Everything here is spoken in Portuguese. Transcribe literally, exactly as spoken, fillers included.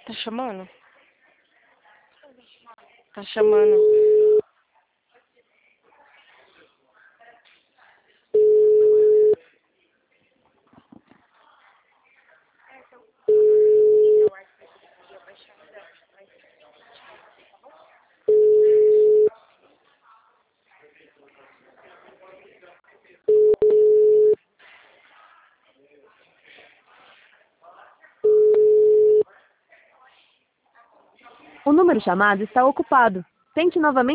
Tá chamando? Tá chamando. O número chamado está ocupado. Tente novamente.